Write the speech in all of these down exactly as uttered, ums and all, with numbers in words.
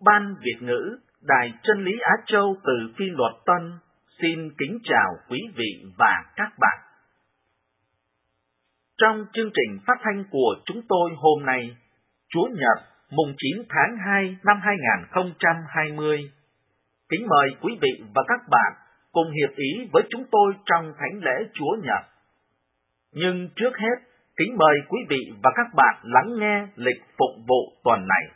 Ban Việt ngữ, Đài Chân lý Á Châu từ Phi Luật Tân xin kính chào quý vị và các bạn. Trong chương trình phát thanh của chúng tôi hôm nay, Chúa Nhật, mùng chín tháng hai năm hai nghìn không trăm hai mươi, kính mời quý vị và các bạn cùng hiệp ý với chúng tôi trong thánh lễ Chúa Nhật. Nhưng trước hết, kính mời quý vị và các bạn lắng nghe lịch phụng vụ tuần này.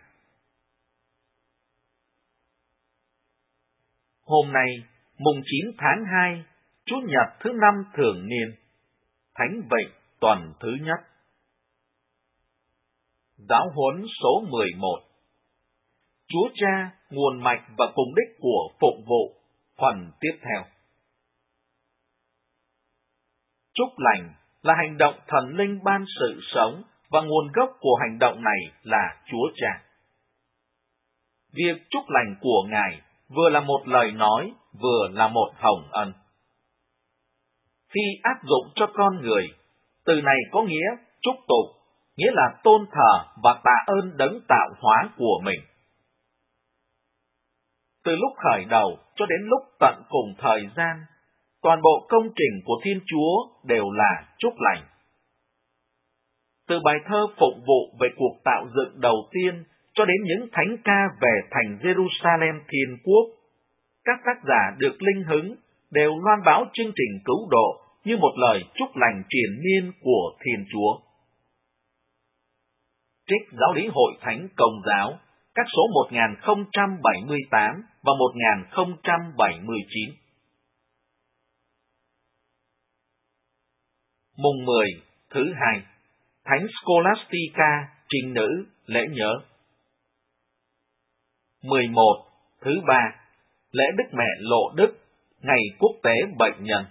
Hôm nay, mùng chín tháng hai, Chủ nhật thứ năm thường niên, Thánh Vịnh tuần thứ nhất. Giáo huấn số mười một. Chúa Cha, nguồn mạch và cùng đích của phụng vụ, phần tiếp theo. Chúc lành là hành động thần linh ban sự sống và nguồn gốc của hành động này là Chúa Cha. Việc chúc lành của Ngài vừa là một lời nói, vừa là một hồng ân. Khi áp dụng cho con người, từ này có nghĩa chúc tụng, nghĩa là tôn thờ và tạ ơn đấng tạo hóa của mình. Từ lúc khởi đầu cho đến lúc tận cùng thời gian, toàn bộ công trình của Thiên Chúa đều là chúc lành. Từ bài thơ phụng vụ về cuộc tạo dựng đầu tiên cho đến những thánh ca về thành Jerusalem Thiên Quốc, các tác giả được linh hứng đều loan báo chương trình cứu độ như một lời chúc lành triền miên của Thiên Chúa. Trích Giáo lý Hội Thánh Công giáo, các số một nghìn không trăm bảy mươi tám và một nghìn không trăm bảy mươi chín. Mùng mười, thứ hai, Thánh Scholastica, trinh nữ, lễ nhớ. mười một, thứ ba, lễ Đức Mẹ Lộ Đức, ngày quốc tế bệnh nhân.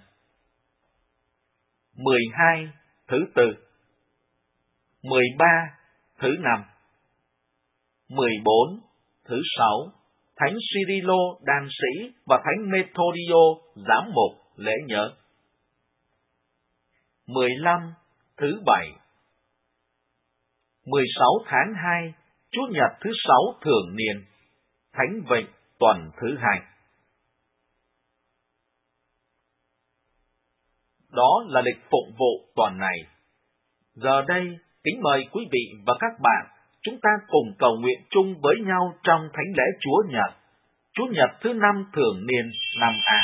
mười hai, thứ tư. mười ba, thứ năm. mười bốn, thứ sáu, Thánh Cyrilo đan sĩ và Thánh Methodio giám mục, lễ nhớ. mười lăm, thứ bảy. mười sáu tháng hai, Chủ nhật thứ sáu thường niên, Thánh Vịnh tuần thứ hai. Đó là lịch phụng vụ tuần này. Giờ đây, kính mời quý vị và các bạn, chúng ta cùng cầu nguyện chung với nhau trong thánh lễ Chúa Nhật, Chủ nhật thứ năm thường niên năm A.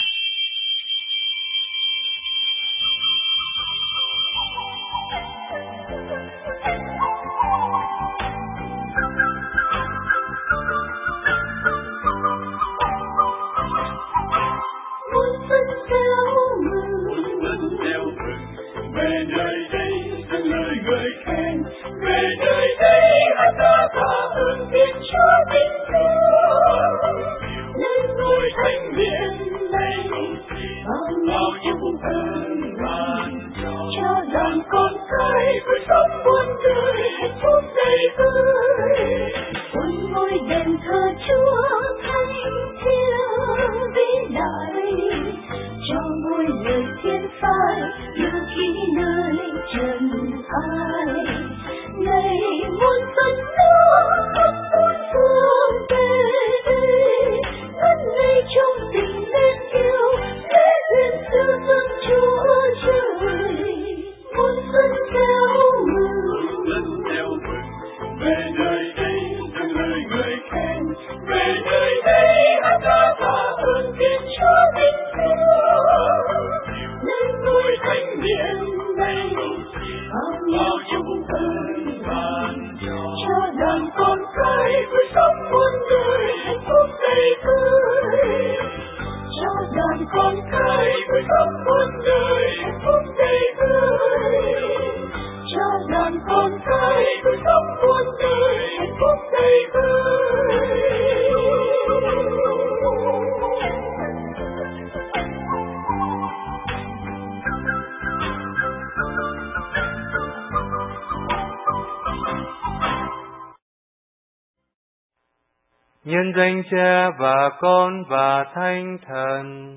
Nhân danh Cha và Con và Thánh Thần.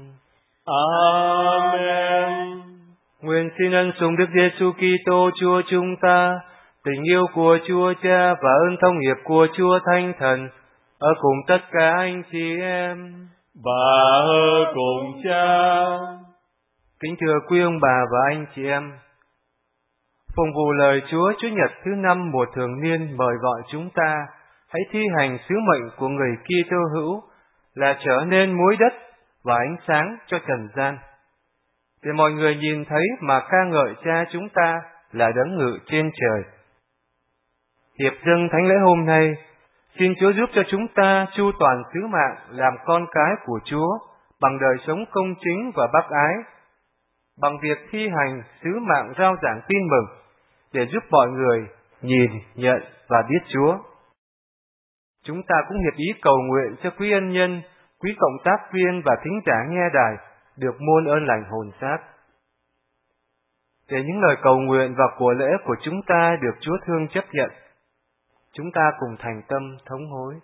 Amen. Nguyện xin ân sủng Đức Giêsu Kitô Chúa chúng ta, tình yêu của Chúa Cha và ơn thông hiệp của Chúa Thánh Thần ở cùng tất cả anh chị em, và ở cùng Cha. Kính thưa quý ông bà và anh chị em, phụng vụ lời Chúa Chủ nhật thứ năm mùa thường niên mời gọi chúng ta hãy thi hành sứ mệnh của người Kitô hữu là trở nên muối đất và ánh sáng cho trần gian, để mọi người nhìn thấy mà ca ngợi Cha chúng ta là đấng ngự trên trời. Hiệp dâng thánh lễ hôm nay, xin Chúa giúp cho chúng ta chu toàn sứ mạng làm con cái của Chúa bằng đời sống công chính và bác ái, bằng việc thi hành sứ mạng rao giảng tin mừng để giúp mọi người nhìn, nhận và biết Chúa. Chúng ta cũng hiệp ý cầu nguyện cho quý ân nhân, quý cộng tác viên và thính giả nghe đài được muôn ơn lành hồn xác. Để những lời cầu nguyện và của lễ của chúng ta được Chúa thương chấp nhận, chúng ta cùng thành tâm thống hối.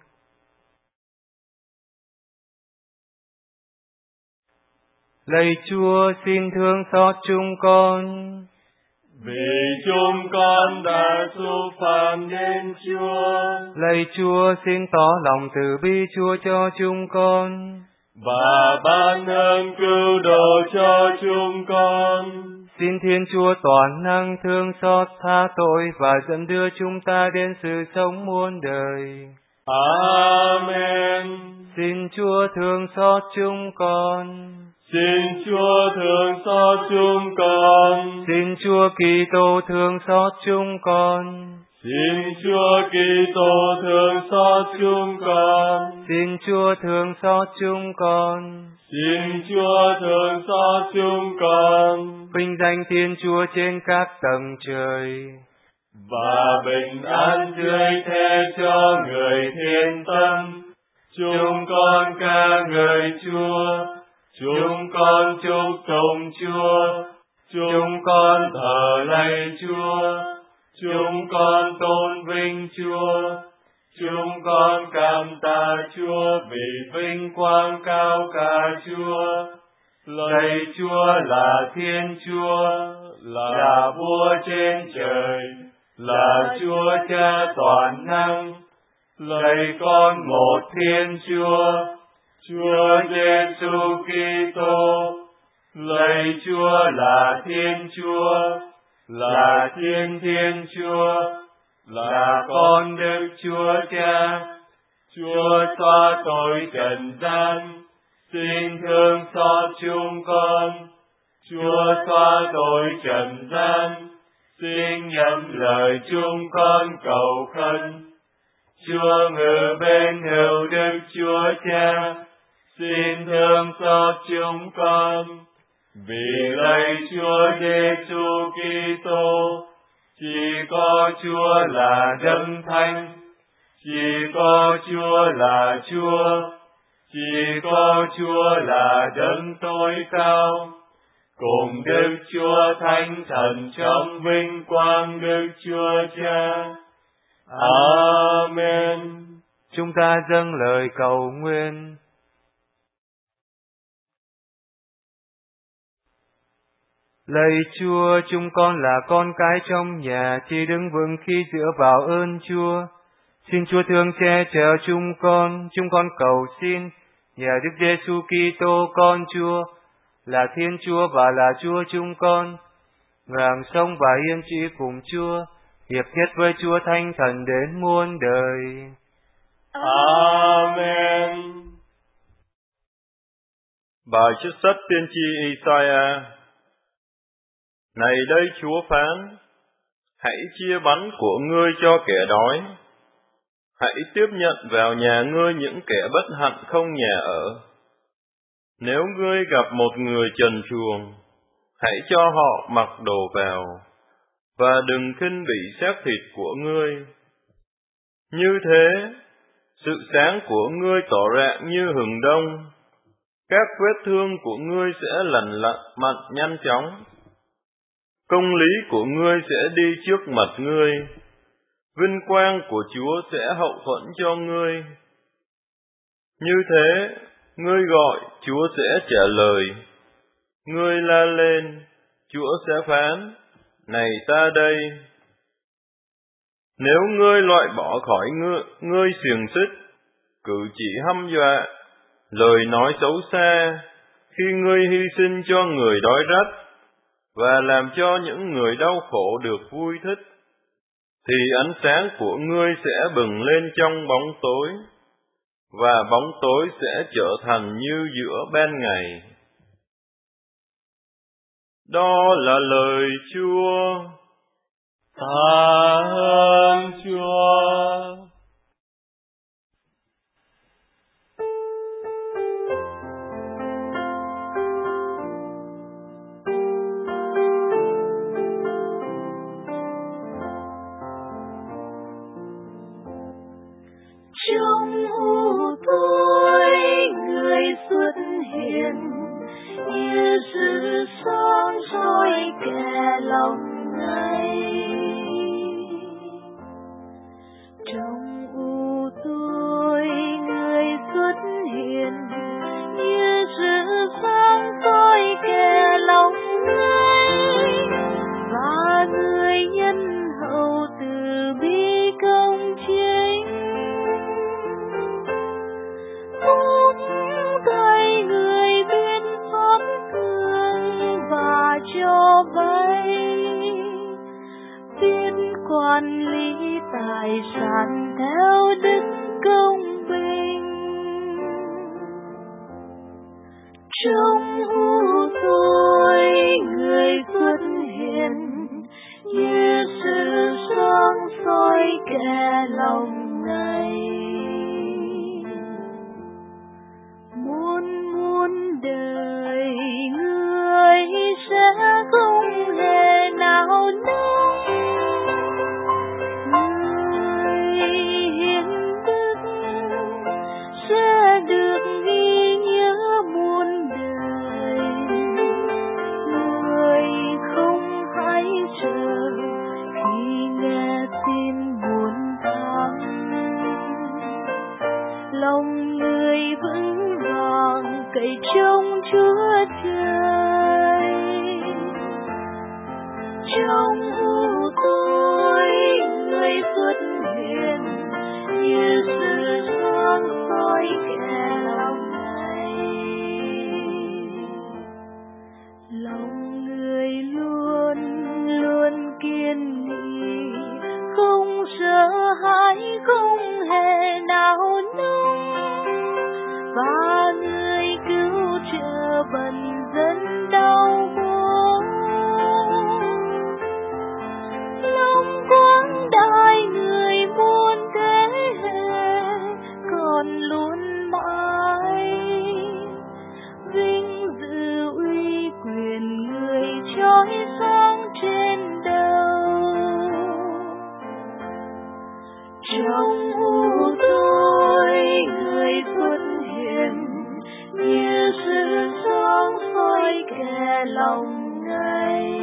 Lạy Chúa, xin thương xót chúng con, vì chúng con đã xúc phạm đến Chúa. Lạy Chúa, xin tỏ lòng từ bi Chúa cho chúng con, và ban ơn cứu độ cho chúng con. Xin Thiên Chúa toàn năng thương xót tha tội và dẫn đưa chúng ta đến sự sống muôn đời. Amen. Xin Chúa thương xót chúng con. Xin Chúa thương xót chúng con. Xin Chúa Kitô thương xót chúng con. Xin Chúa Kitô thương xót chúng con. Xin Chúa thương xót chúng con. Xin Chúa thương xót chúng con. Vinh danh Thiên Chúa trên các tầng trời, và bình an tươi thế cho người thiên tâm. Chúng con ca ngợi Chúa, chúng con chúc tụng Chúa, chúng con thờ lạy Chúa, chúng con tôn vinh Chúa, chúng con cảm tạ Chúa vì vinh quang cao cả Chúa. Lạy Chúa là Thiên Chúa, là Vua trên trời, là Chúa Cha toàn năng. Lạy con một Thiên Chúa, Chúa Giêsu Kitô. Lạy Chúa là Thiên Chúa, là Thiên Thiên Chúa, là con Đức Chúa Cha. Chúa xóa tội trần gian, xin thương xót chúng con. Chúa xóa tội trần gian, xin nhận lời chúng con cầu khẩn. Chúa ngự bên hữu Đức Chúa Cha, xin thương xót chúng con. Vì lạy Chúa Giêsu Kitô, chỉ có Chúa là Đấng Thánh, chỉ có Chúa là Chúa, chỉ có Chúa là Đấng tối cao, cùng Đức Chúa Thánh Thần trong vinh quang Đức Chúa Cha. Amen. Chúng ta dâng lời cầu nguyện. Lạy Chúa, chúng con là con cái trong nhà, chỉ đứng vững khi dựa vào ơn Chúa. Xin Chúa thương che chở chúng con, chúng con cầu xin nhờ Đức Giêsu Kitô con Chúa, là Thiên Chúa và là Chúa chúng con, người hằng sống và yên trị cùng Chúa, hiệp nhất với Chúa Thánh Thần đến muôn đời. Amen. Bài trích sách tiên tri Isaiah. Này đây Chúa phán, hãy chia bánh của ngươi cho kẻ đói, hãy tiếp nhận vào nhà ngươi những kẻ bất hạnh không nhà ở. Nếu ngươi gặp một người trần truồng, hãy cho họ mặc đồ vào, và đừng khinh bỉ xác thịt của ngươi. Như thế, sự sáng của ngươi tỏ rạng như hừng đông, các vết thương của ngươi sẽ lành lặn mặn nhanh chóng. Công lý của ngươi sẽ đi trước mặt ngươi, vinh quang của Chúa sẽ hậu thuẫn cho ngươi. Như thế, ngươi gọi, Chúa sẽ trả lời. Ngươi la lên, Chúa sẽ phán, này ta đây. Nếu ngươi loại bỏ khỏi ngươi, ngươi xiềng xích, cử chỉ hăm dọa, lời nói xấu xa, khi ngươi hy sinh cho người đói rách và làm cho những người đau khổ được vui thích, thì ánh sáng của ngươi sẽ bừng lên trong bóng tối, và bóng tối sẽ trở thành như giữa ban ngày. Đó là lời Chúa. Tạ ơn Chúa. Trong u tối người xuất hiện, như sự sáng soi kẻ lòng ngây. Trong u tối người xuất hiện, như sự sáng soi kẻ lòng ngây, và người nhân hậu từ bi công chính. Phúc thay người biết thoát thương và cho vay, biết quản lý tài sản theo đức công bình. Trong u tối người xuất hiện, như sự sáng soi kẻ lòng ngây. Muôn muôn đời người sẽ không hề nào nâng, người hiền đức sẽ được ghi nhớ muôn đời. Người không hãy chờ khi nghe tin buồn thắm, lòng người vững vàng cậy trông Chúa Trời. Trong u tối người xuất hiện, như sự sáng soi kẻ lòng này. Lòng người luôn luôn kiên nghị, không sợ hãi, không hề nào nung, và người cứu trợ bần dân đau buồn. Lòng quang đại người muôn thế hệ còn luôn mãi, vinh dự uy quyền người trói sáng trên đầu. Trong u tối người xuất hiện, như sự sáng soi kẻ lòng ngây.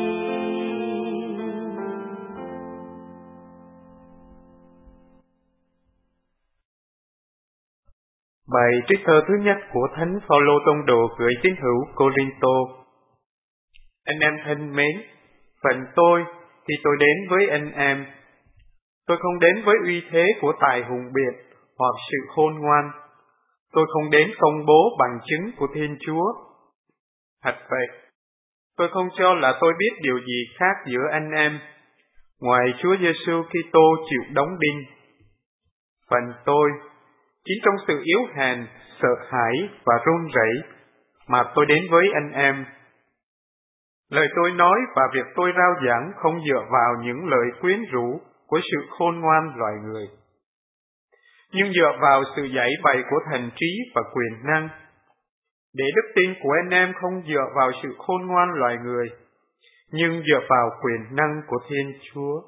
Bài trích thơ thứ nhất của Thánh Phaolô Tông đồ gửi tín hữu Cô-rinh-tô. Anh em thân mến, phần tôi thì tôi đến với anh em. Tôi không đến với uy thế của tài hùng biện hoặc sự khôn ngoan. Tôi không đến công bố bằng chứng của Thiên Chúa. Thật vậy, tôi không cho là tôi biết điều gì khác giữa anh em, ngoài Chúa Giêsu Kitô chịu đóng đinh. Phần tôi, chính trong sự yếu hèn, sợ hãi và run rẩy mà tôi đến với anh em. Lời tôi nói và việc tôi rao giảng không dựa vào những lời quyến rũ của sự khôn ngoan loài người, nhưng dựa vào sự dạy bày của thần trí và quyền năng, để đức tin của anh em không dựa vào sự khôn ngoan loài người, nhưng dựa vào quyền năng của Thiên Chúa.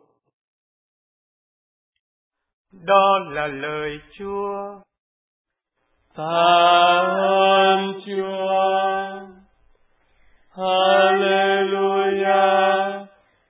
Đó là lời Chúa. Tạ ơn Chúa. Hallelujah,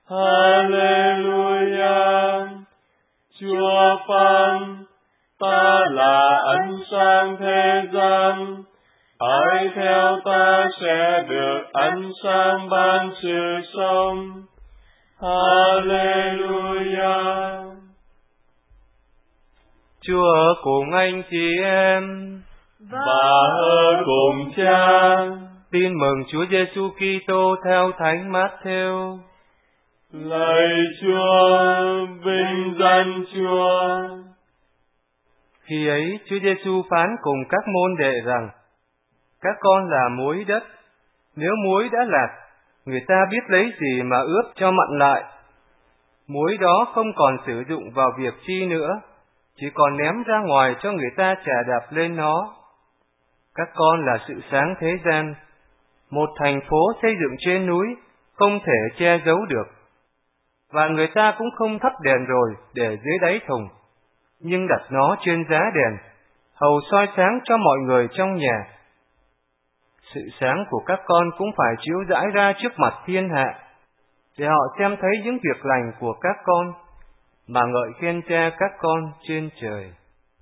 Hallelujah. Chúa phán, ta là ánh sáng thế gian, ai theo ta sẽ được ánh sáng ban sự sống. Hallelujah. Chúa ở cùng anh chị em và ở cùng Cha. Tin mừng Chúa Giêsu Kitô theo Thánh Mát-thêu. Lạy Chúa, vinh danh Chúa. Khi ấy, Chúa Giêsu phán cùng các môn đệ rằng: các con là muối đất. Nếu muối đã lạc, người ta biết lấy gì mà ướp cho mặn lại? Muối đó không còn sử dụng vào việc chi nữa, chỉ còn ném ra ngoài cho người ta chà đạp lên nó. Các con là sự sáng thế gian. Một thành phố xây dựng trên núi không thể che giấu được, và người ta cũng không thắp đèn rồi để dưới đáy thùng, nhưng đặt nó trên giá đèn, hầu soi sáng cho mọi người trong nhà. Sự sáng của các con cũng phải chiếu rãi ra trước mặt thiên hạ, để họ xem thấy những việc lành của các con, mà ngợi khen Cha các con trên trời.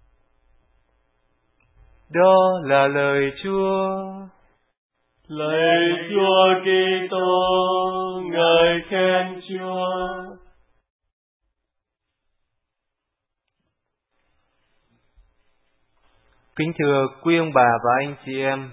Đó là lời Chúa. Lạy Chúa Kitô, ngợi khen Chúa. Kính thưa quý ông bà và anh chị em,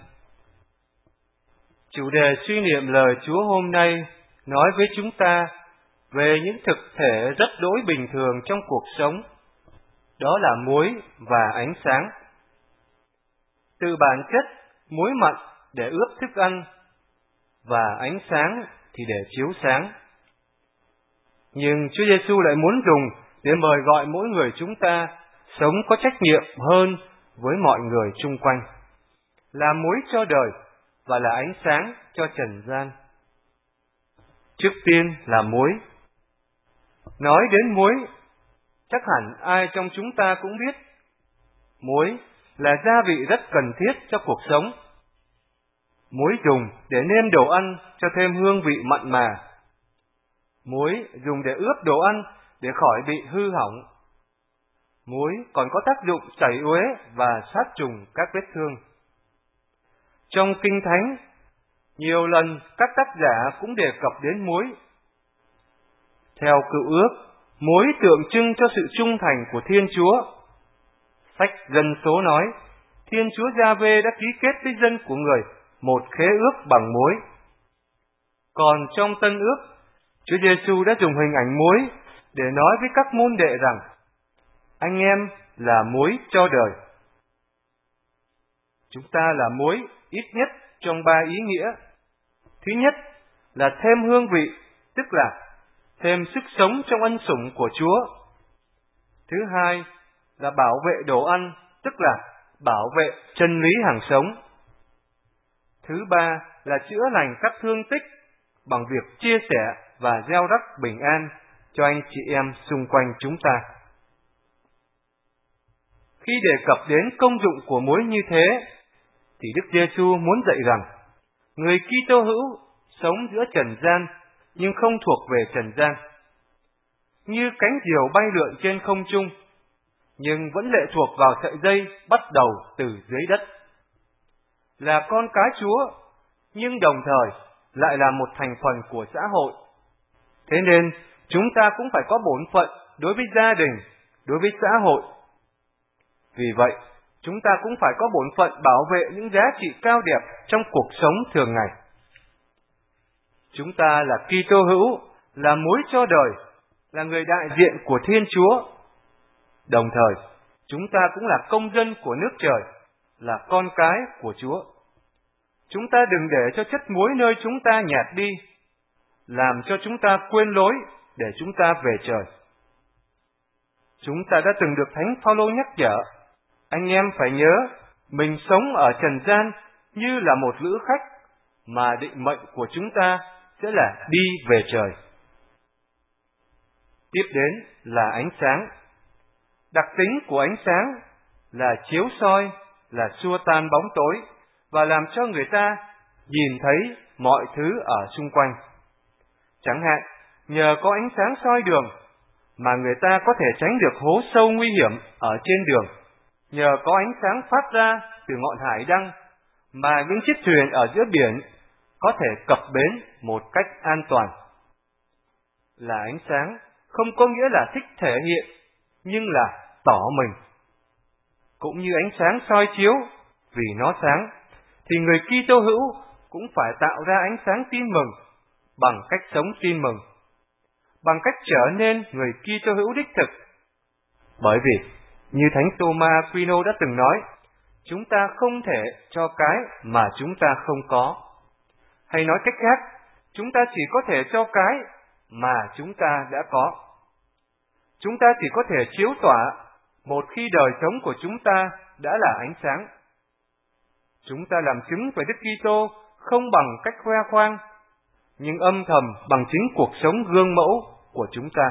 chủ đề suy niệm lời Chúa hôm nay nói với chúng ta về những thực thể rất đỗi bình thường trong cuộc sống, đó là muối và ánh sáng. Từ bản chất, muối mặn để ướp thức ăn, và ánh sáng thì để chiếu sáng. Nhưng Chúa Giêsu lại muốn dùng để mời gọi mỗi người chúng ta sống có trách nhiệm hơn với mọi người chung quanh, là muối cho đời và là ánh sáng cho trần gian. Trước tiên là muối. Nói đến muối, chắc hẳn ai trong chúng ta cũng biết, muối là gia vị rất cần thiết cho cuộc sống. Muối dùng để nêm đồ ăn cho thêm hương vị mặn mà. Muối dùng để ướp đồ ăn để khỏi bị hư hỏng. Muối còn có tác dụng tẩy uế và sát trùng các vết thương. Trong Kinh Thánh, nhiều lần các tác giả cũng đề cập đến muối. Theo Cựu Ước, muối tượng trưng cho sự trung thành của Thiên Chúa. Sách Dân Số nói, Thiên Chúa Gia-vê đã ký kết với dân của người một khế ước bằng muối. Còn trong Tân Ước, Chúa Giêsu đã dùng hình ảnh muối để nói với các môn đệ rằng anh em là muối cho đời. Chúng ta là muối ít nhất trong ba ý nghĩa. Thứ nhất là thêm hương vị, tức là thêm sức sống trong ân sủng của Chúa. Thứ hai là bảo vệ đồ ăn, tức là bảo vệ chân lý hàng sống. Thứ ba là chữa lành các thương tích bằng việc chia sẻ và gieo rắc bình an cho anh chị em xung quanh chúng ta. Khi đề cập đến công dụng của muối như thế, thì Đức Giêsu muốn dạy rằng người Kitô hữu sống giữa trần gian nhưng không thuộc về trần gian, như cánh diều bay lượn trên không trung, nhưng vẫn lệ thuộc vào sợi dây bắt đầu từ dưới đất. Là con cái Chúa, nhưng đồng thời lại là một thành phần của xã hội. Thế nên, chúng ta cũng phải có bổn phận đối với gia đình, đối với xã hội. Vì vậy, chúng ta cũng phải có bổn phận bảo vệ những giá trị cao đẹp trong cuộc sống thường ngày. Chúng ta là Kitô hữu, là muối cho đời, là người đại diện của Thiên Chúa. Đồng thời, chúng ta cũng là công dân của nước trời, là con cái của Chúa. Chúng ta đừng để cho chất muối nơi chúng ta nhạt đi, làm cho chúng ta quên lối để chúng ta về trời. Chúng ta đã từng được Thánh Phaolô nhắc nhở, anh em phải nhớ, mình sống ở trần gian như là một lữ khách, mà định mệnh của chúng ta sẽ là đi về trời. Tiếp đến là ánh sáng. Đặc tính của ánh sáng là chiếu soi, là xua tan bóng tối, và làm cho người ta nhìn thấy mọi thứ ở xung quanh. Chẳng hạn, nhờ có ánh sáng soi đường, mà người ta có thể tránh được hố sâu nguy hiểm ở trên đường. Nhờ có ánh sáng phát ra từ ngọn hải đăng, mà những chiếc thuyền ở giữa biển có thể cập bến một cách an toàn. Là ánh sáng không có nghĩa là thích thể hiện, nhưng là tỏ mình. cũng như ánh sáng soi chiếu vì nó sáng, thì người Kitô hữu cũng phải tạo ra ánh sáng tin mừng bằng cách sống tin mừng, bằng cách trở nên người Kitô hữu đích thực. Bởi vì, như Thánh Thomas Aquino đã từng nói, chúng ta không thể cho cái mà chúng ta không có. Hay nói cách khác, chúng ta chỉ có thể cho cái mà chúng ta đã có. Chúng ta chỉ có thể chiếu tỏa một khi đời sống của chúng ta đã là ánh sáng. Chúng ta làm chứng về Đức Kitô không bằng cách khoe khoang, nhưng âm thầm bằng chính cuộc sống gương mẫu của chúng ta.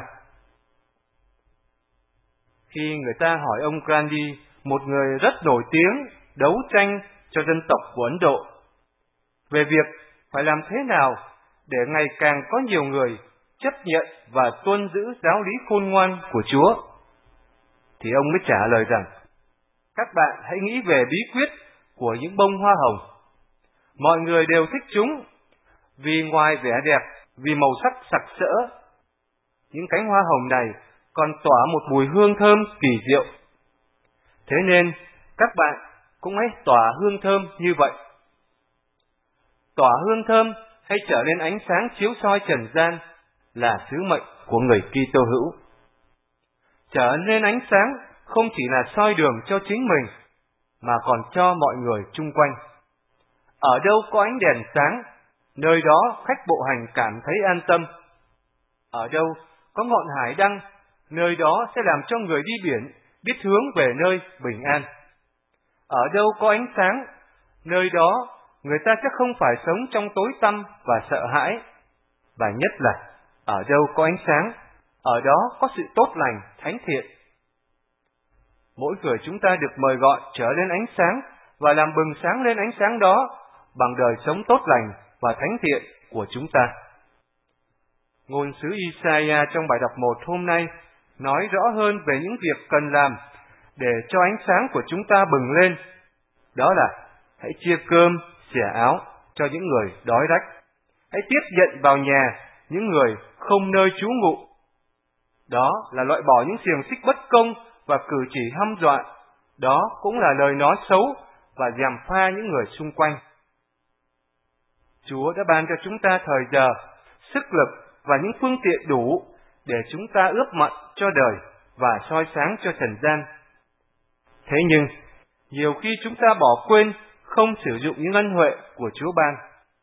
Khi người ta hỏi ông Gandhi, một người rất nổi tiếng đấu tranh cho dân tộc của Ấn Độ, về việc phải làm thế nào để ngày càng có nhiều người chấp nhận và tuân giữ giáo lý khôn ngoan của Chúa, thì ông mới trả lời rằng, các bạn hãy nghĩ về bí quyết của những bông hoa hồng. Mọi người đều thích chúng, vì ngoài vẻ đẹp, vì màu sắc sặc sỡ, những cánh hoa hồng này còn tỏa một mùi hương thơm kỳ diệu. Thế nên, các bạn cũng hãy tỏa hương thơm như vậy. Tỏa hương thơm hay trở nên ánh sáng chiếu soi trần gian là sứ mệnh của người Kitô hữu. Trở nên ánh sáng không chỉ là soi đường cho chính mình, mà còn cho mọi người chung quanh. Ở đâu có ánh đèn sáng, nơi đó khách bộ hành cảm thấy an tâm. Ở đâu có ngọn hải đăng, nơi đó sẽ làm cho người đi biển biết hướng về nơi bình an. Ở đâu có ánh sáng, nơi đó người ta sẽ không phải sống trong tối tăm và sợ hãi. Và nhất là, ở đâu có ánh sáng, ở đó có sự tốt lành, thánh thiện. Mỗi người chúng ta được mời gọi trở lên ánh sáng và làm bừng sáng lên ánh sáng đó bằng đời sống tốt lành và thánh thiện của chúng ta. Ngôn sứ Isaiah trong bài đọc một hôm nay nói rõ hơn về những việc cần làm để cho ánh sáng của chúng ta bừng lên. Đó là hãy chia cơm, xẻ áo cho những người đói rách. Hãy tiếp nhận vào nhà những người không nơi trú ngụ. Đó là loại bỏ những xiềng xích bất công và cử chỉ hăm dọa. Đó cũng là lời nói xấu và gièm pha những người xung quanh. Chúa đã ban cho chúng ta thời giờ, sức lực và những phương tiện đủ để chúng ta ướp mặn cho đời và soi sáng cho trần gian. Thế nhưng, nhiều khi chúng ta bỏ quên không sử dụng những ân huệ của Chúa ban.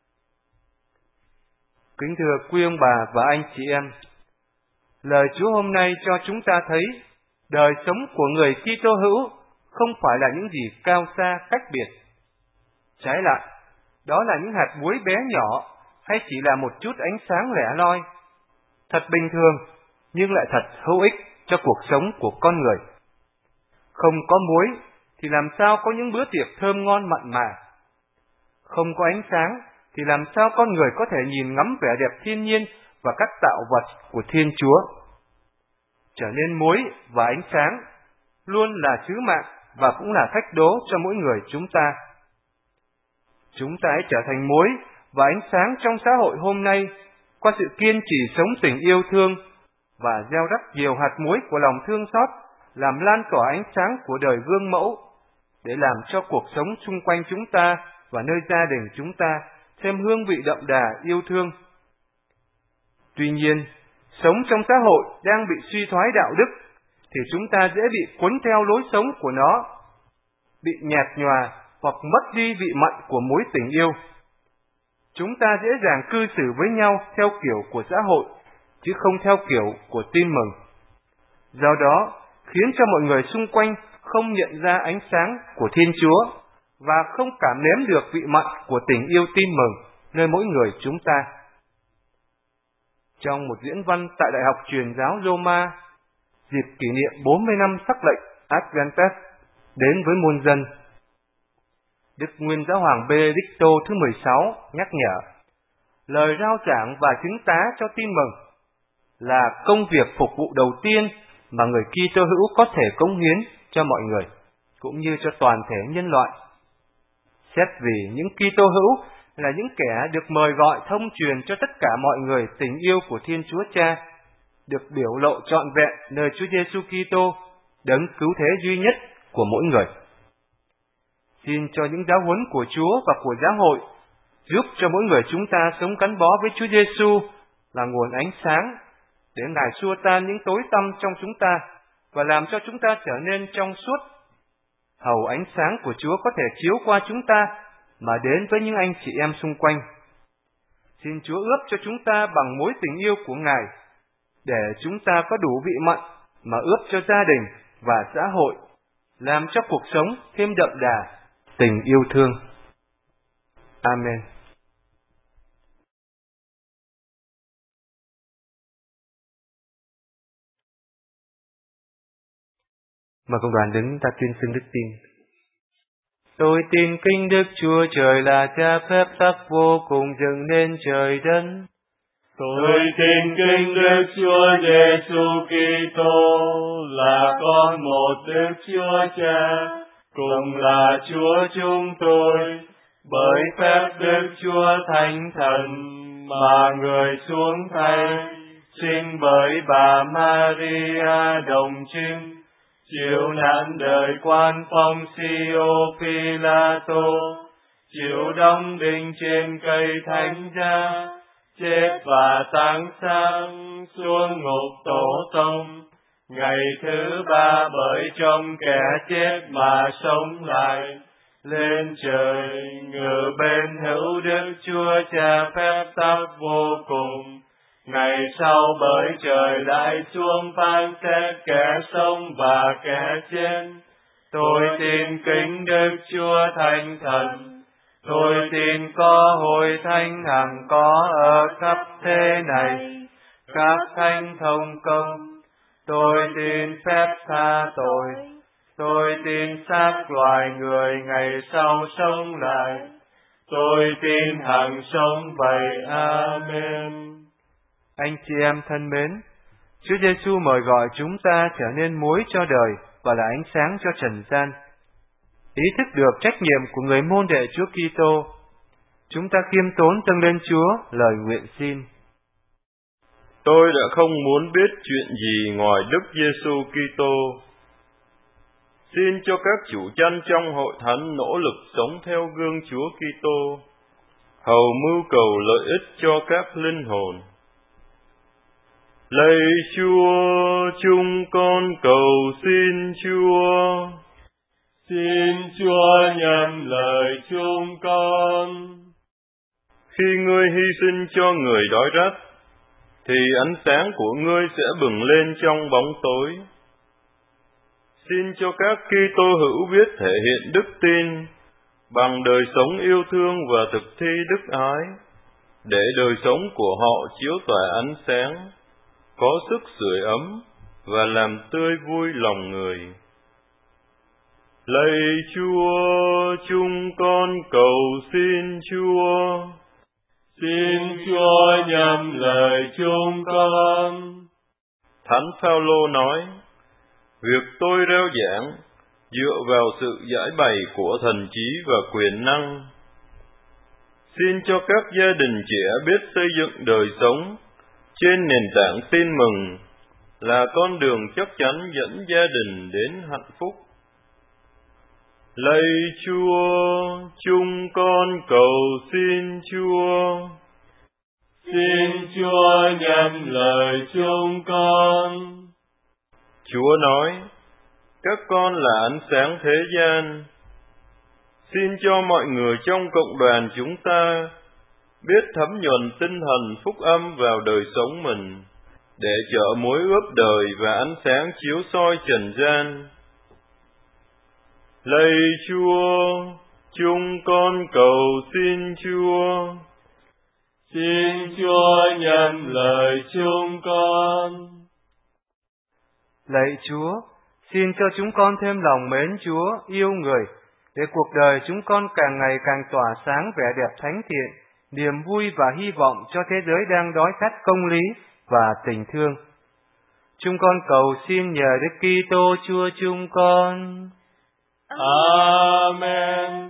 Kính thưa quý ông bà và anh chị em, lời Chúa hôm nay cho chúng ta thấy đời sống của người Kitô hữu không phải là những gì cao xa cách biệt. Trái lại, đó là những hạt muối bé nhỏ hay chỉ là một chút ánh sáng lẻ loi, thật bình thường nhưng lại thật hữu ích cho cuộc sống của con người. Không có muối thì làm sao có những bữa tiệc thơm ngon mặn mà. Không có ánh sáng thì làm sao con người có thể nhìn ngắm vẻ đẹp thiên nhiên và các tạo vật của Thiên Chúa. Trở nên muối và ánh sáng luôn là sứ mạng và cũng là thách đố cho mỗi người chúng ta. Chúng ta hãy trở thành muối và ánh sáng trong xã hội hôm nay qua sự kiên trì sống tình yêu thương và gieo rắc nhiều hạt muối của lòng thương xót, làm lan tỏa ánh sáng của đời gương mẫu để làm cho cuộc sống xung quanh chúng ta và nơi gia đình chúng ta thêm hương vị đậm đà yêu thương. Tuy nhiên, sống trong xã hội đang bị suy thoái đạo đức thì chúng ta dễ bị cuốn theo lối sống của nó, bị nhạt nhòa hoặc mất đi vị mặn của mối tình yêu. Chúng ta dễ dàng cư xử với nhau theo kiểu của xã hội, chứ không theo kiểu của tin mừng. Do đó, khiến cho mọi người xung quanh không nhận ra ánh sáng của Thiên Chúa và không cảm nếm được vị mặn của tình yêu tin mừng nơi mỗi người chúng ta. Trong một diễn văn tại Đại học Truyền giáo Roma, dịp kỷ niệm bốn mươi năm sắc lệnh Adventist đến với muôn dân, Đức Nguyên Giáo hoàng Benedicto thứ mười sáu nhắc nhở, lời rao giảng và chứng tá cho tin mừng là công việc phục vụ đầu tiên mà người Kitô hữu có thể cống hiến cho mọi người, cũng như cho toàn thể nhân loại. Xét vì những Kitô hữu là những kẻ được mời gọi thông truyền cho tất cả mọi người tình yêu của Thiên Chúa Cha, được biểu lộ trọn vẹn nơi Chúa Giêsu Kitô, đấng cứu thế duy nhất của mỗi người. Xin cho những giáo huấn của Chúa và của giáo hội giúp cho mỗi người chúng ta sống gắn bó với Chúa Giêsu là nguồn ánh sáng để Ngài xua tan những tối tăm trong chúng ta và làm cho chúng ta trở nên trong suốt. Hầu ánh sáng của Chúa có thể chiếu qua chúng ta mà đến với những anh chị em xung quanh. Xin Chúa ướp cho chúng ta bằng mối tình yêu của Ngài, để chúng ta có đủ vị mặn mà ướp cho gia đình và xã hội, làm cho cuộc sống thêm đậm đà tình yêu thương. Amen. Mời công đoàn đứng ta tuyên xưng đức tin. Tôi tin kính Đức Chúa Trời là Cha phép tắc vô cùng dựng nên trời đất. Tôi tin kính Đức Chúa Giêsu Kitô là con một Đức Chúa Cha, cùng là Chúa chúng tôi, bởi phép Đức Chúa Thánh Thần mà người xuống thay, sinh bởi bà Maria đồng trinh, chịu nạn đời quan Poncio Pilato, chịu đóng đinh trên cây thánh giá, chết và táng sang xuống ngục tổ tông, ngày thứ ba bởi trong kẻ chết mà sống lại, lên trời ngự bên hữu Đức Chúa Cha phép tắc vô cùng. Ngày sau bởi trời lại xuống phán xét kẻ sống và kẻ chết. Tôi tin kính Đức Chúa Thánh Thần. Tôi tin có hội thánh hằng có ở khắp thế này, các thánh thông công. Tôi tin phép tha tội. Tôi tin xác loài người ngày sau sống lại. Tôi tin hằng sống vậy. Amen. Anh chị em thân mến, Chúa Giêsu mời gọi chúng ta trở nên muối cho đời và là ánh sáng cho trần gian. Ý thức được trách nhiệm của người môn đệ Chúa Kitô, chúng ta khiêm tốn dâng lên Chúa lời nguyện xin. Tôi đã không muốn biết chuyện gì ngoài Đức Giêsu Kitô. Xin cho các chủ chăn trong hội thánh nỗ lực sống theo gương Chúa Kitô, hầu mưu cầu lợi ích cho các linh hồn. Lạy Chúa, chúng con cầu xin Chúa. Xin Chúa nhận lời chúng con. Khi ngươi hy sinh cho người đói rách, thì ánh sáng của ngươi sẽ bừng lên trong bóng tối. Xin cho các Kitô hữu biết thể hiện đức tin bằng đời sống yêu thương và thực thi đức ái, để đời sống của họ chiếu tỏa ánh sáng, có sức sưởi ấm và làm tươi vui lòng người. Lạy Chúa, chúng con cầu xin Chúa. Xin Chúa nhậm lời chúng con. Thánh Phao-lô nói, việc tôi rao giảng dựa vào sự giải bày của thần trí và quyền năng. Xin cho các gia đình trẻ biết xây dựng đời sống trên nền tảng tin mừng là con đường chắc chắn dẫn gia đình đến hạnh phúc. Lạy Chúa, chúng con cầu xin Chúa. Xin Chúa nhậm lời chúng con. Chúa nói, các con là ánh sáng thế gian. Xin cho mọi người trong cộng đoàn chúng ta biết thấm nhuần tinh thần phúc âm vào đời sống mình, để chở mối ướp đời và ánh sáng chiếu soi trần gian. Lạy Chúa, chúng con cầu xin Chúa. Xin Chúa nhậm lời chúng con. Lạy Chúa, xin cho chúng con thêm lòng mến Chúa, yêu người, để cuộc đời chúng con càng ngày càng tỏa sáng vẻ đẹp thánh thiện, niềm vui và hy vọng cho thế giới đang đói khát công lý và tình thương. Chúng con cầu xin nhờ Đức Kitô Chúa chúng con. Amen.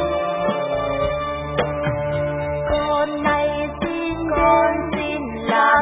Con này xin con xin là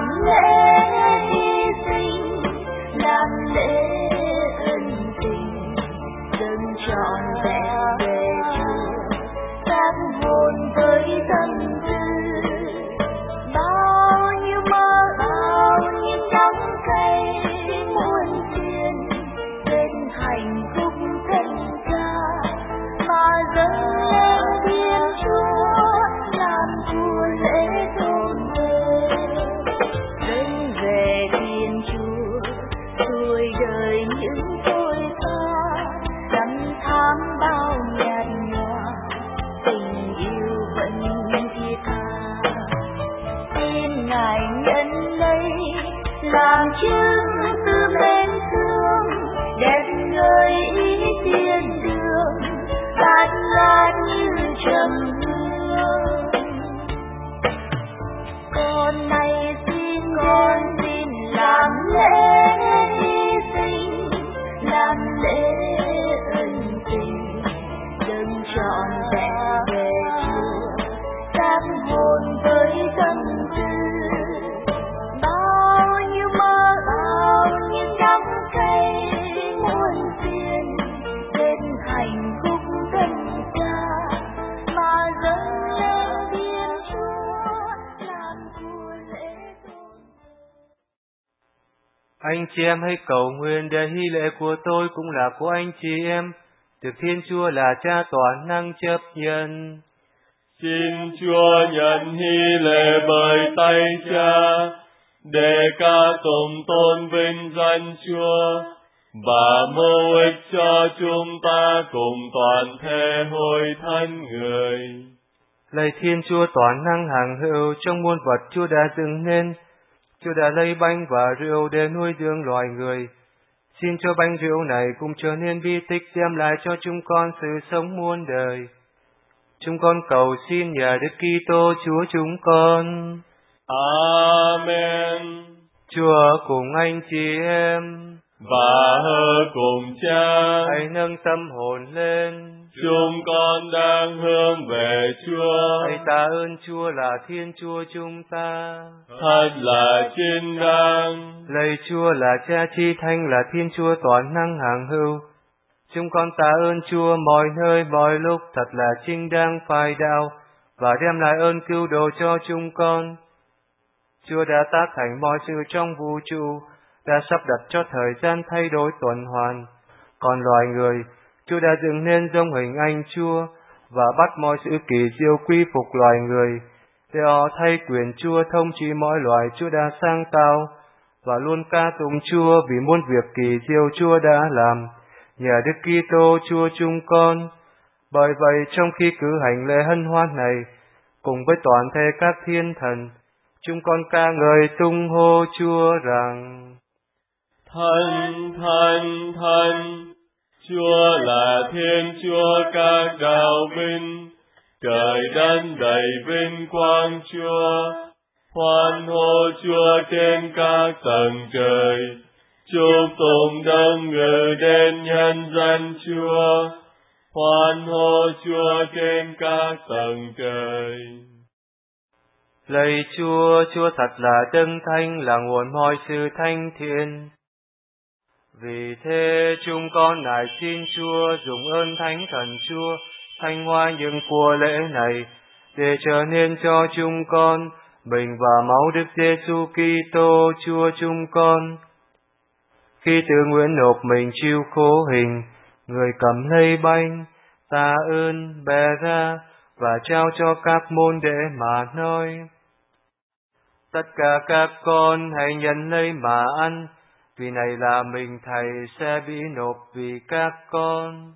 bằng chứng từ mến thương đẹp người ý thiên đường bát ngát như trầm hương. Con này xin con xin làm lễ hy sinh, làm lễ ân tình, đừng trọn vẹn về Chúa, tác hồn với tâm tư. Bao nhiêu mơ bao nhiêu đắng cay muôn phiền, bên hạnh phúc tân ca mà dâng lên Thiên Chúa làm vua lễ tôn. Anh chị em hãy cầu nguyện để hy lễ của tôi cũng là của anh chị em, được Thiên Chúa là Cha toàn năng chấp nhận. Xin Chúa nhận hy lễ bởi tay Cha, để ca tụng tôn vinh danh Chúa, và mưu ích cho chúng ta cùng toàn thể hội thánh người. Lạy Thiên Chúa toàn năng hằng hữu, trong muôn vật Chúa đã dựng nên, Chúa đã lấy bánh và rượu để nuôi dưỡng loài người. Xin cho bánh rượu này cũng trở nên bi tích đem lại cho chúng con sự sống muôn đời. Chúng con cầu xin nhờ Đức Kitô Chúa chúng con. Amen. Chúa cùng anh chị em và hơ cùng Cha, hãy nâng tâm hồn lên. Chúng con đang hướng về Chúa. Hãy tạ ơn Chúa là Thiên Chúa chúng ta. Thật là chính đáng. Lạy Chúa là Cha Chi Thánh, là Thiên Chúa toàn năng hằng hữu. Chúng con tạ ơn Chúa mọi nơi mọi lúc, thật là chính đáng phải đạo và đem lại ơn cứu độ cho chúng con. Chúa đã tác thành mọi sự trong vũ trụ, đã sắp đặt cho thời gian thay đổi tuần hoàn. Còn loài người, Chúa đã dựng nên giống hình anh Chúa và bắt mọi sự kỳ diệu quy phục loài người, để họ thay quyền Chúa thống trị mọi loài Chúa đã sáng tạo, và luôn ca tụng Chúa vì muôn việc kỳ diệu Chúa đã làm, nhờ Đức Kitô Chúa chúng con. Bởi vậy, trong khi cử hành lễ hân hoan này, cùng với toàn thể các thiên thần, chúng con ca ngợi tung hô Chúa rằng: Thánh, Thánh, Thánh, Chúa là Thiên Chúa các đạo binh, trời đất đầy vinh quang Chúa. Hoan hô Chúa trên các tầng trời, chúc tụng đông ngự đến nhân danh Chúa. Hoan hô Chúa trên các tầng trời. Lạy Chúa, Chúa thật là đấng thánh, là nguồn mọi sự thanh thiện. Vì thế chúng con nài xin Chúa dùng ơn Thánh Thần Chúa thanh hóa những của lễ này, để trở nên cho chúng con mình và máu Đức Giêsu Kitô Chúa chúng con. Khi tự nguyện nộp mình chịu khổ hình, người cầm lấy bánh, tạ ơn, bẻ ra và trao cho các môn đệ mà nói: Tất cả các con hãy nhận lấy mà ăn, vì này là mình Thầy sẽ bị nộp vì các con.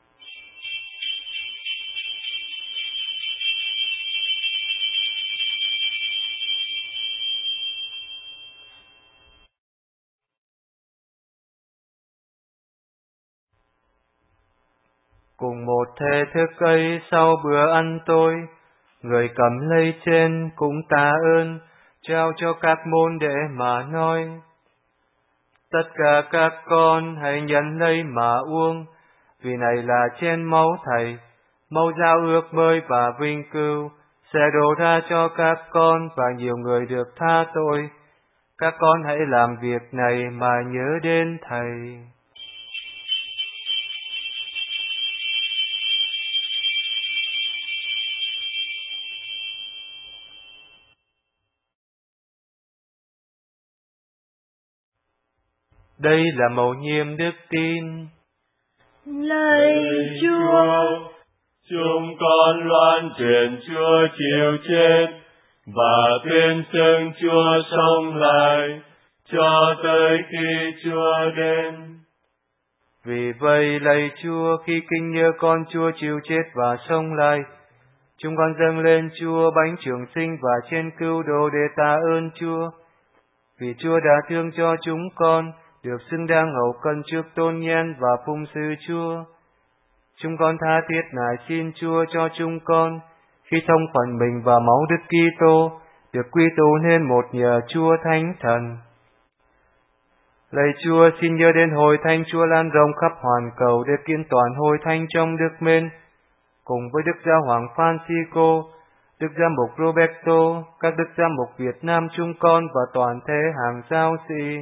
Cùng một thể thức ấy, sau bữa ăn tối, người cầm lấy chén cũng tạ ơn, trao cho các môn đệ mà nói: Tất cả các con hãy nhận lấy mà uống, vì này là chén máu Thầy, máu giao ước mới và vinh cưu, sẽ đổ ra cho các con và nhiều người được tha tội. Các con hãy làm việc này mà nhớ đến Thầy. Đây là mầu nhiệm đức tin. Lạy Chúa, chúng con loan truyền Chúa chịu chết và tuyên xưng Chúa sống lại cho tới khi Chúa đến. Vì vậy, lạy Chúa, khi kinh nhớ con Chúa chịu chết và sống lại, chúng con dâng lên Chúa bánh trường sinh và chén cứu độ để tạ ơn Chúa. vì Chúa đã thương cho chúng con, được xứng đáng hậu cân trước tôn nhan và phụng sự Chúa. Chúng con tha thiết nài xin Chúa cho chúng con, khi thông phần mình vào máu Đức Kitô, được quy tụ nên một nhờ Chúa Thánh Thần. Lạy Chúa, xin nhớ đến hội thánh Chúa lan rộng khắp hoàn cầu để kiên toàn hội thánh trong Đức Mến, cùng với Đức Giáo Hoàng Francisco, Đức Giám mục Roberto, các Đức Giám mục Việt Nam chúng con và toàn thể hàng giáo sĩ.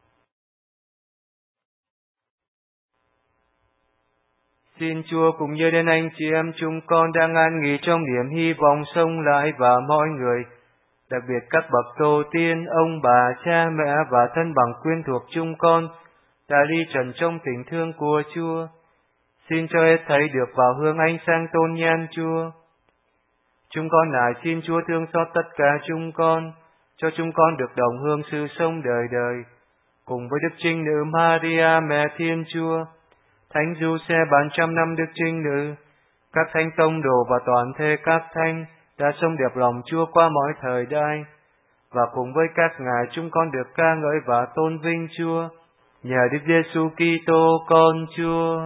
Xin Chúa cũng nhớ đến anh chị em chúng con đang an nghỉ trong niềm hy vọng sống lại và mọi người, đặc biệt các bậc tổ tiên, ông bà, cha mẹ và thân bằng quyến thuộc chúng con đã ly trần trong tình thương của Chúa. Xin cho hết thảy được vào hương ánh sáng tôn nhan Chúa. Chúng con nài xin Chúa thương xót tất cả chúng con, cho chúng con được đồng hương sự sống đời đời, cùng với Đức Trinh Nữ Maria Mẹ Thiên Chúa, Thánh Giuse bán trăm năm Đức Trinh Nữ, các thánh tông đồ và toàn thể các thánh đã sống đẹp lòng Chúa qua mọi thời đại, và cùng với các ngài chúng con được ca ngợi và tôn vinh Chúa, nhờ Đức Giêsu Kitô con Chúa.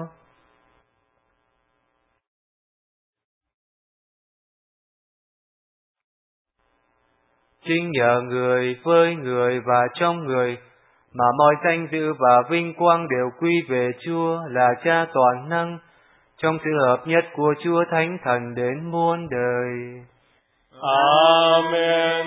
Chính nhờ người, với người và trong người, mà mọi danh dự và vinh quang đều quy về Chúa là Cha toàn năng, trong sự hợp nhất của Chúa Thánh Thần đến muôn đời. Amen.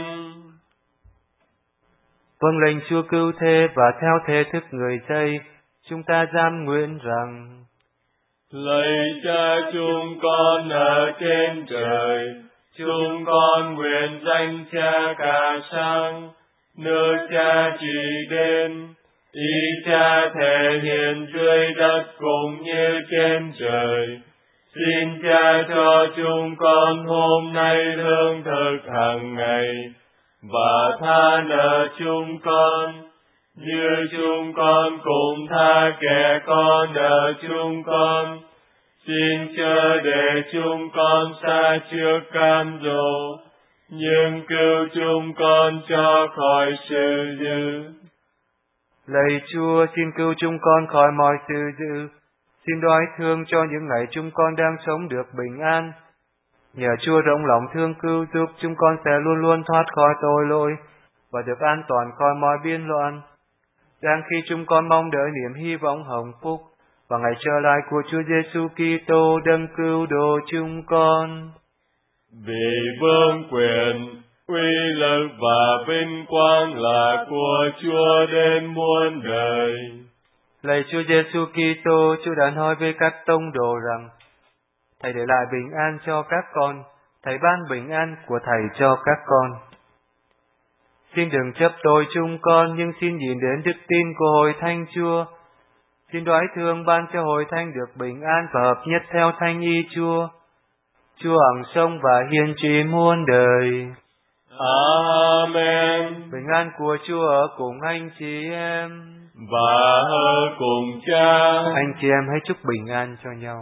Vâng lệnh Chúa cứu thế và theo thế thức người dạy, chúng ta giam nguyện rằng: Lạy Cha chúng con ở trên trời, chúng con nguyện danh Cha cả sáng, nước Cha trị đến, ý Cha thể hiện dưới đất cũng như trên trời. Xin Cha cho chúng con hôm nay lương thực hàng ngày, và tha nợ chúng con, như chúng con cũng tha kẻ có nợ chúng con. Xin chớ để chúng con sa trước cam dỗ, nhưng cứu chúng con cho khỏi sự dữ. Lạy Chúa, xin cứu chúng con khỏi mọi sự dữ. Xin đoái thương cho những ngày chúng con đang sống được bình an. Nhờ Chúa rộng lòng thương cứu giúp, chúng con sẽ luôn luôn thoát khỏi tội lỗi và được an toàn khỏi mọi biên loạn. Đang khi chúng con mong đợi niềm hy vọng hồng phúc và ngày trở lại của Chúa Giêsu Kitô đấng cứu độ chúng con. Vì vương quyền, uy lực và vinh quang là của Chúa đến muôn đời. Lạy Chúa Giêsu Kitô, Chúa đã nói với các tông đồ rằng: Thầy để lại bình an cho các con, Thầy ban bình an của Thầy cho các con. Xin đừng chấp tội chúng con, nhưng xin nhìn đến đức tin của hội thánh Chúa. Xin đoái thương ban cho hội thánh được bình an và hợp nhất theo thánh ý Chúa. Chúa hằng sống và hiền trị muôn đời. Amen. Bình an của Chúa ở cùng anh chị em. Và ở cùng Cha. Anh chị em hãy chúc bình an cho nhau.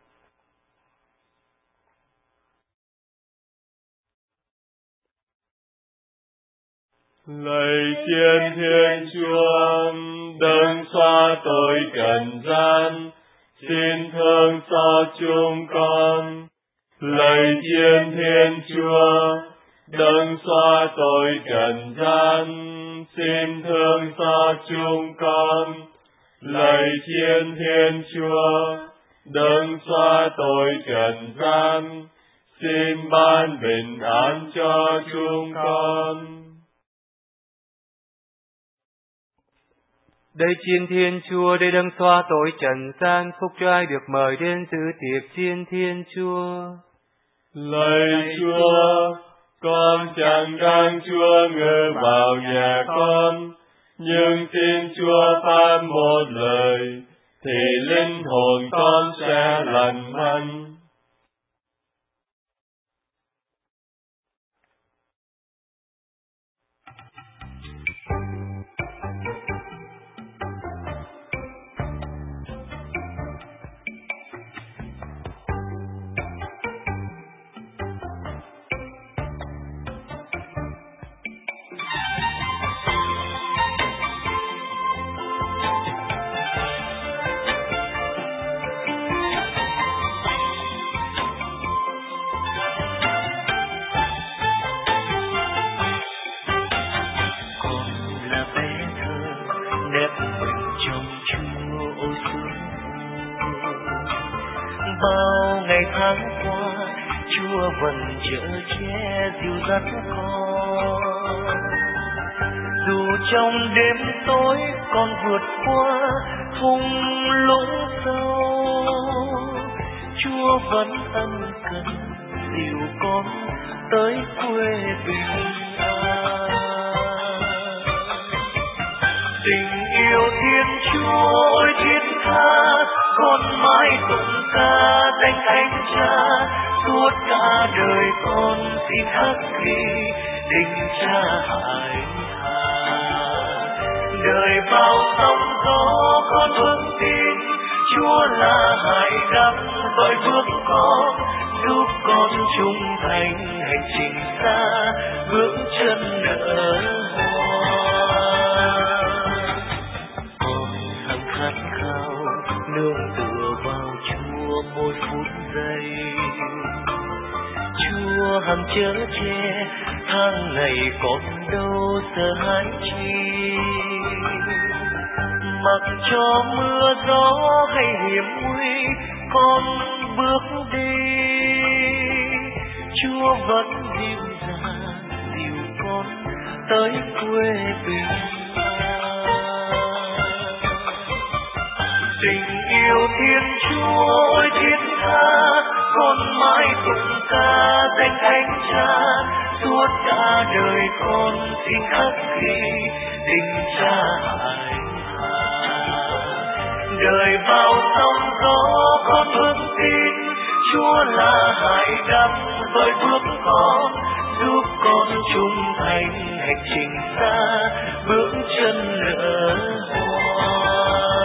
Lạy Thiên Thiên Chúa, đấng xóa tội trần gian, xin thương xót chúng con. Lạy Thiên Thiên Chúa, đấng xóa tội trần gian, xin thương xót chúng con. Lạy Thiên Thiên Chúa, đấng xóa tội trần gian, xin ban bình an cho chúng con. Đây Chiên Thiên Chúa, đây đấng xóa tội trần gian, phúc cho ai được mời đến dự tiệc Chiên Thiên Chúa. Lạy Chúa, con chẳng đáng Chúa ngự vào nhà con, nhưng xin Chúa phán một lời, thì linh hồn con sẽ lành mạnh. bao ngày tháng qua, Chúa vẫn chở che dìu dắt con. Dù trong đêm tối con vượt qua thung lũng sâu, Chúa vẫn ân cần dìu con tới quê bình an. Tình yêu Thiên Chúa ôi thiết tha, con mãi tụng ca danh Thánh Cha, suốt cả đời con xin khắc ghi tình Cha hải hà. Đời bao sóng gió con vững tin, Chúa là hải đăng dõi bước con, giúp con trung thành hành trình xa, bước chân nở hoa. Con hằng khát khao nương tựa vào Chúa mỗi phút giây, Chúa hằng chở che tháng ngày con đâu sợ hãi chi. Mặc cho mưa gió hay hiểm nguy con bước đi, Chúa vẫn dịu dàng dìu con tới quê bình an. Tình yêu Thiên Chúa ôi thiết tha, con mãi tụng ca danh Thánh Cha, suốt cả đời con xin khắc ghi tình Cha hải hà. Đời bao sóng gió con vững tin, Chúa là hải đăng dõi bước con, giúp con trung thành hành trình xa, bước chân nở hoa.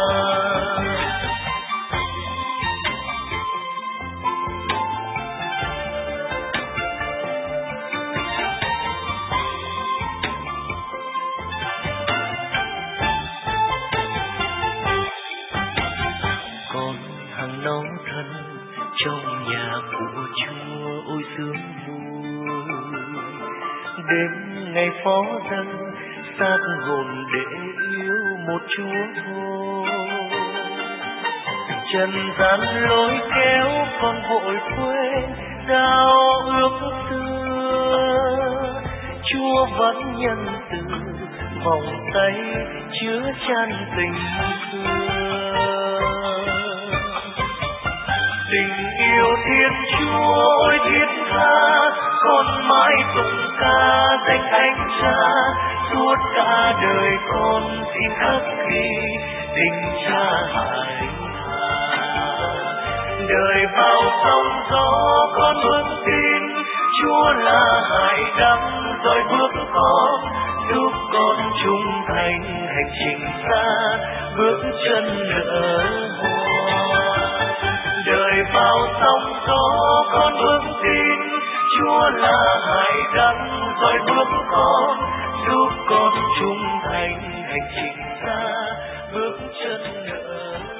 Con hằng nấu thân trong nhà của Chúa ôi sướng vui, đến ngày phó dâng xác hồn để yêu một Chúa vô. Trần gian lối kéo con vội quên giao ước xưa, Chúa vẫn nhân từ vòng tay chứa chan tình thương. Tình yêu Thiên Chúa ôi thiết tha, con mãi tụng ca danh Thánh Cha, suốt cả đời con xin khắc ghi tình Cha hải hà. Đời bao sóng gió con vững tin, Chúa là hải đăng dõi bước con, giúp con trung thành hành trình xa, bước chân nở hoa. Đời bao sóng gió con vững tin, Chúa là hải đăng dõi bước con, giúp con trung thành hành trình xa, bước chân nở hoa.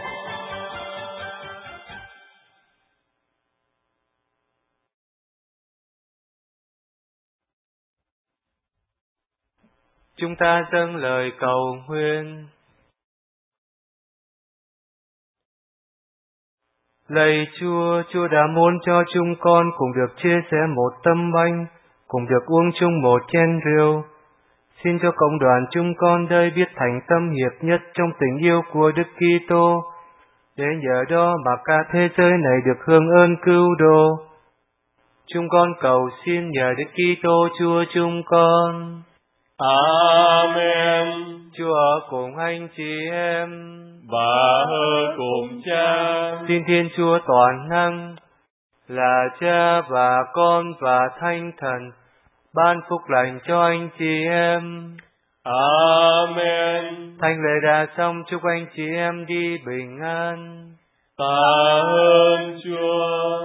Chúng ta dâng lời cầu nguyện. Lạy Chúa, Chúa đã muốn cho chúng con cùng được chia sẻ một tâm bánh, cùng được uống chung một chén rượu. Xin cho cộng đoàn chúng con đây biết thành tâm hiệp nhất trong tình yêu của Đức Kitô, để nhờ đó mà cả thế giới này được hưởng ơn cứu độ. Chúng con cầu xin nhờ Đức Kitô Chúa chúng con. Amen. Chúa ở cùng anh chị em và ở cùng Cha. Xin Thiên Chúa toàn năng là Cha và Con và Thánh Thần ban phúc lành cho anh chị em. Amen. Thánh lễ đã xong, chúc anh chị em đi bình an. Tạ ơn Chúa.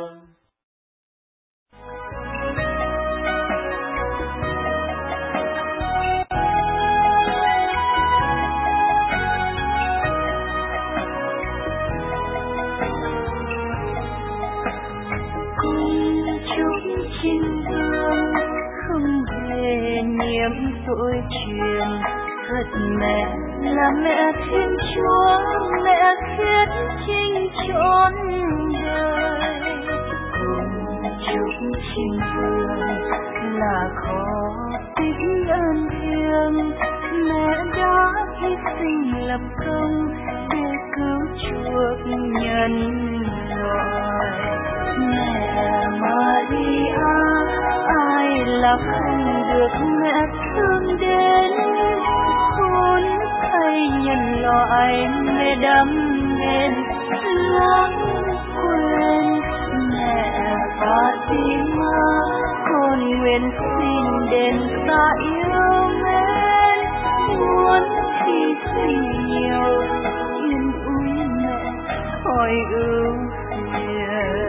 Chinh hương không hề nhiễm dội truyền, thật mẹ là mẹ Thiên Chúa, mẹ thiết chinh trọn đời. Cùng chúc chim vương là khó tích ơn thiêng, mẹ đã hy sinh lập công để cứu chuộc nhân loại. Mẹ Maria, ai là không được mẹ thương đến, khốn thay nhân loại mẹ đắm men lãng quên. Mẹ Fatima, con nguyện xin đến ta yêu mến, muốn hy sinh nhiều yên ủi mẹ khỏi ưu phiền.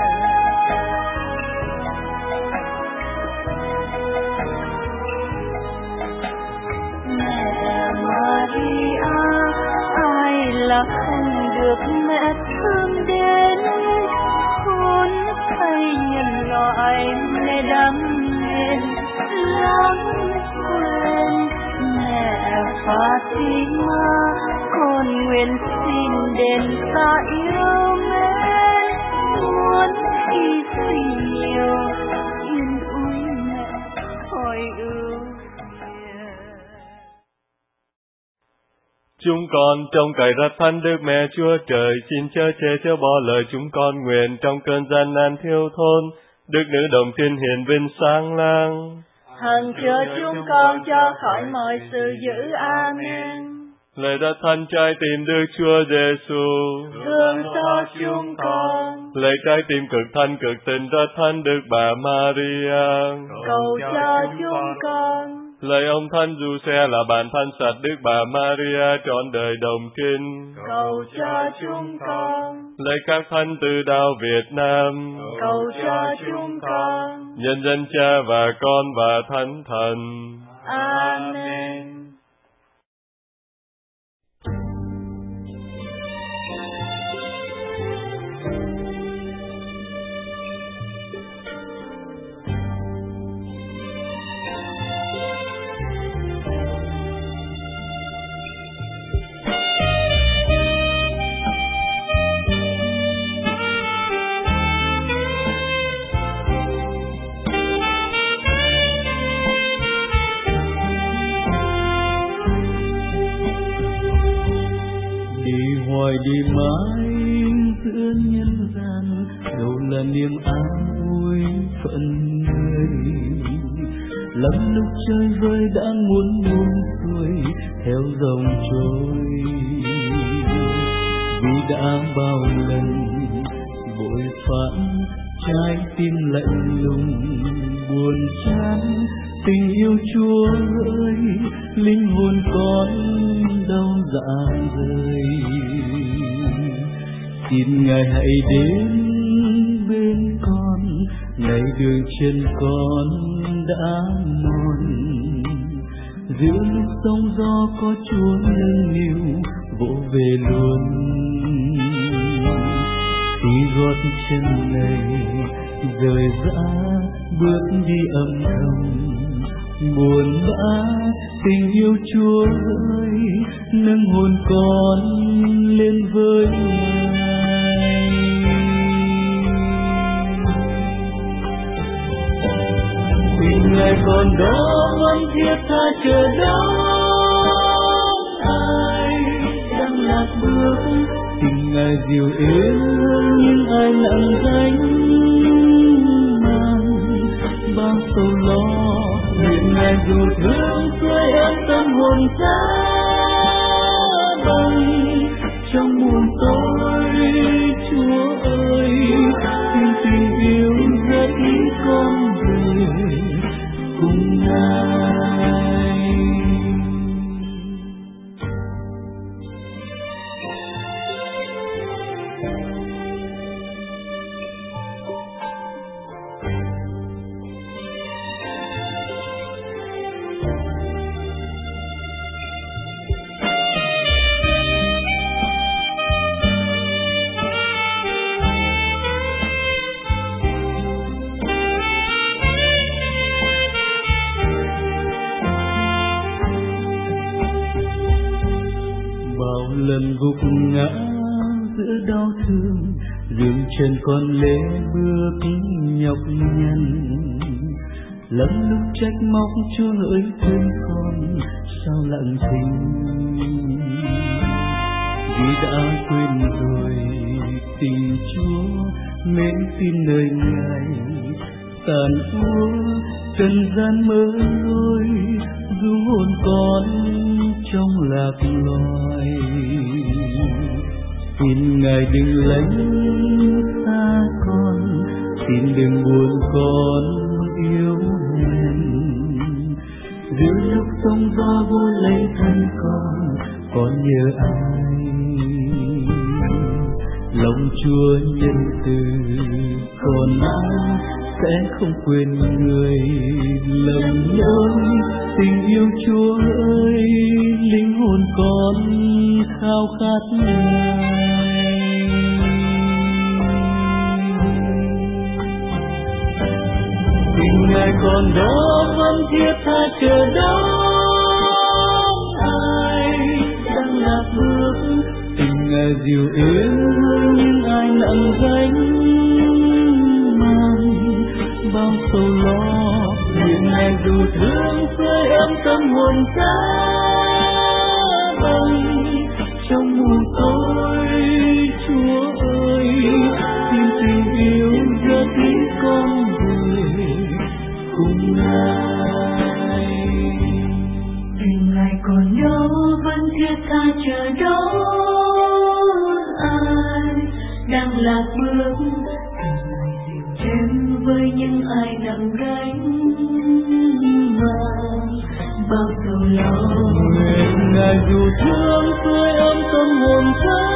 Mẹ Maria, ai là không được mẹ thương đến, khốn thay nhân loại mẹ đắm men lãng quên. Mẹ Fatima, con nguyện xin đến ta yêu mến, muốn hy sinh nhiều yên ủi mẹ khỏi ưu phiền. Chúng con trong cậy rách thánh Đức Mẹ Chúa Trời, xin chớ che chớ bỏ lời chúng con nguyện trong cơn gian nan thiếu thốn, Đức Nữ Đồng Thiên hiền vinh sáng lang. Hằng chữa chúng con cho khỏi mọi sự dữ. Amen. Lạy đã thánh trái tim Đức Chúa Giêsu, Thương xót chúng con. lạy trái tim cực thanh cực tình rất thánh Đức Bà Maria, Cầu cho chúng con. lạy ông Thánh Giuse là bạn thanh sạch Đức Bà Maria trọn đời đồng kinh, Cầu cho chúng con. lạy các thánh từ đạo Việt Nam, Cầu cho chúng con. nhân dân Cha và Con và Thánh Thần. Amen. Hoài đi mãi giữa nhân gian, đâu là niềm an vui phận người. Lắm lúc chơi vơi đã muốn buông xuôi theo dòng trôi, vì đã bao lần bội phản trái tim lạnh lùng buồn chán. Tình yêu Chúa ơi, linh hồn con đau dạ rời. Xin Ngài hãy đến bên con, ngày đường chân con đã mòn. Giữa lúc sóng gió có Chúa nâng niu vỗ về luôn. Khi gót chân này rời rã bước đi âm thầm, buồn bã tình yêu Chúa ơi, nâng hồn con lên với Ngài. Tình Ngài còn đó vẫn thiết tha chờ đón ai đang lạc bước. Tình Ngài dịu êm nhưng ai lặng gánh mang bao sầu lo. Nguyện Ngài dù thương tươi ấm tâm hồn ta bay trong buồn tối. Chúa ơi, xin tình yêu dẫn con về cùng Ngài. lần gục ngã giữa đau thương, dừng chân con lê bước nhọc nhằn. Lắm lúc trách móc Chúa hỡi thương con sao lặng thinh, vì đã quên rồi tình Chúa mến xin nơi Ngài tàn úa trần gian mơ lối, du hồn con trong lạc loài. Xin Ngài đừng lánh xa con, xin đừng buồn con yếu hèn. Giữa lúc sóng gió vô lấy thân con, con nhớ ai? Lòng Chúa nhân từ còn ai sẽ không quên người lầm lỗi. Tình yêu Chúa ơi, linh hồn con khao khát Ngài. Tình Ngài còn đó vẫn thiết tha chờ đón ai đang lạc bước. Tình Ngài dịu êm hơn những ai nặng gánh mang bao sầu lo. Nguyện Ngài dù thương sưởi ấm tâm hồn ta bay trong mù tối. Chúa ơi, xin tình yêu đưa tí con về cùng Ngài. Tình Ngài còn đó vẫn thiết tha chờ đón ai đang lạc bước. Tình Ngài dịu êm với những ai nặng gánh mang bao sầu lo. Nguyện Ngài dù thương sưởi ấm tâm hồn ta